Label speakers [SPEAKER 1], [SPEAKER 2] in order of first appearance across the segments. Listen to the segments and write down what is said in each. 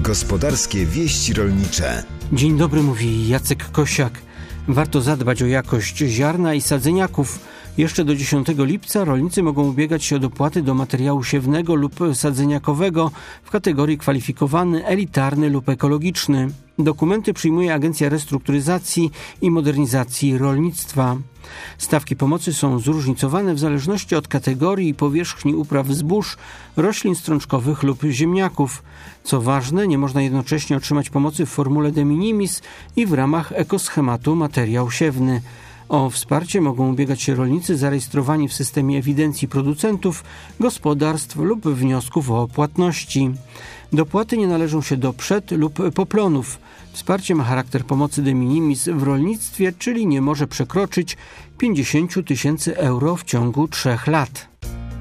[SPEAKER 1] Gospodarskie wieści rolnicze.
[SPEAKER 2] Dzień dobry, mówi Jacek Kosiak. Warto zadbać o jakość ziarna i sadzeniaków. Jeszcze do 10 lipca rolnicy mogą ubiegać się o dopłaty do materiału siewnego lub sadzeniakowego w kategorii kwalifikowany, elitarny lub ekologiczny. Dokumenty przyjmuje Agencja Restrukturyzacji i Modernizacji Rolnictwa. Stawki pomocy są zróżnicowane w zależności od kategorii i powierzchni upraw zbóż, roślin strączkowych lub ziemniaków. Co ważne, nie można jednocześnie otrzymać pomocy w formule de minimis i w ramach ekoschematu materiał siewny. O wsparcie mogą ubiegać się rolnicy zarejestrowani w systemie ewidencji producentów, gospodarstw lub wniosków o płatności. Dopłaty nie należą się do przed- lub poplonów. Wsparcie ma charakter pomocy de minimis w rolnictwie, czyli nie może przekroczyć 50 000 euro w ciągu 3 lat.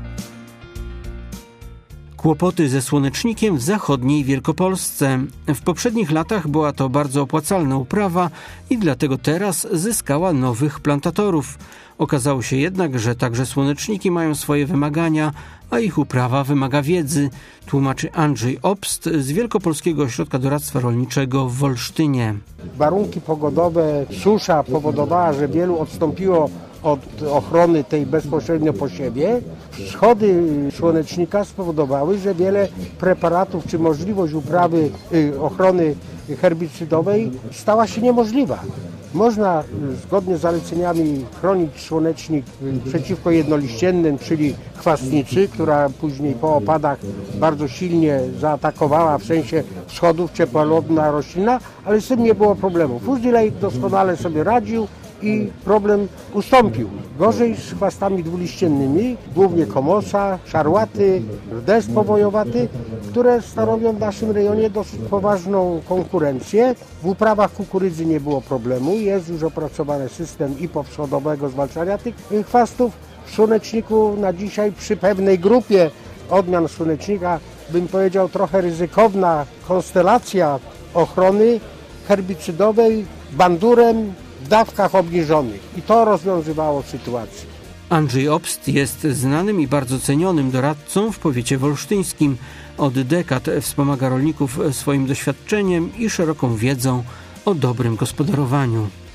[SPEAKER 2] Kłopoty ze słonecznikiem w zachodniej Wielkopolsce. W poprzednich latach była to bardzo opłacalna uprawa i dlatego teraz zyskała nowych plantatorów. Okazało się jednak, że także słoneczniki mają swoje wymagania, a ich uprawa wymaga wiedzy, tłumaczy Andrzej Obst z Wielkopolskiego Ośrodka Doradztwa Rolniczego w Wolsztynie.
[SPEAKER 3] Warunki pogodowe, susza powodowała, że wielu odstąpiło od ochrony tej bezpośrednio po siebie. Wschody słonecznika spowodowały, że wiele preparatów czy możliwość uprawy ochrony herbicydowej stała się niemożliwa. Można zgodnie z zaleceniami chronić słonecznik przeciwko jednoliściennym, czyli chwastnicy, która później po opadach bardzo silnie zaatakowała w sensie wschodów, ciepłolubna roślina, ale z tym nie było problemu. Fuzilej doskonale sobie radził i problem ustąpił. Gorzej z chwastami dwuliściennymi, głównie komosa, szarłaty, rdes powojowaty, które stanowią w naszym rejonie dosyć poważną konkurencję. W uprawach kukurydzy nie było problemu, jest już opracowany system i powschodowego zwalczania tych chwastów. W słoneczniku na dzisiaj przy pewnej grupie odmian słonecznika, bym powiedział trochę ryzykowna konstelacja ochrony herbicydowej bandurem w dawkach obniżonych i to rozwiązywało sytuację.
[SPEAKER 2] Andrzej Obst jest znanym i bardzo cenionym doradcą w powiecie wolsztyńskim. Od dekad wspomaga rolników swoim doświadczeniem i szeroką wiedzą o dobrym gospodarowaniu.